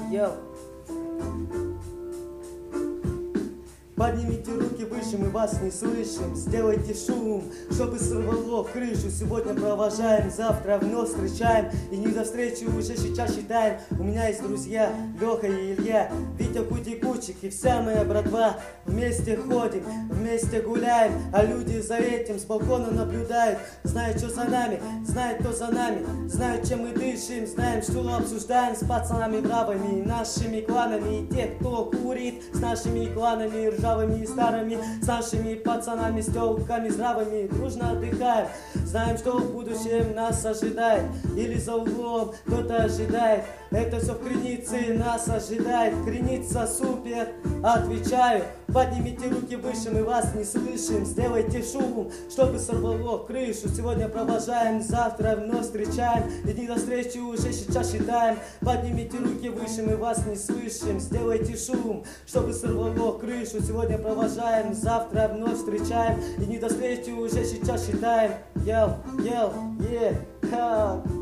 Йоу. Поднимите руки выше, мы вас не слышим. Сделайте шум, чтобы сорвало крышу. Сегодня провожаем, завтра вновь встречаем. И не до встречи уже сейчас считаем. У меня есть друзья, Леха и Илья, Витя, Кутикучик и вся моя братва. Вместе ходим, вместе гуляем, а люди за этим с балкона наблюдают. Знают, что за нами, знают, кто за нами, знают, чем мы дышим, знаем, что обсуждаем с пацанами бравыми, нашими кланами. И те, кто курит, с нашими кланами ржавыми и старыми, с нашими пацанами, с тёлками здравыми, дружно отдыхаем. Знаем, что в будущем нас ожидает, или за углом кто-то ожидает. Это все в Кринице нас ожидает. Криница супер, отвечаю. Поднимите руки выше, мы вас не слышим. Сделайте шум, чтобы сорвало крышу. Сегодня провожаем, завтра вновь встречаем. И дни до встречи уже сейчас считаем. Поднимите руки выше, мы вас не слышим. Сделайте шум, чтобы сорвало крышу. Сегодня провожаем, завтра вновь встречаем. И дни до встречи уже сейчас считаем. Йоу, йоу, е, ха.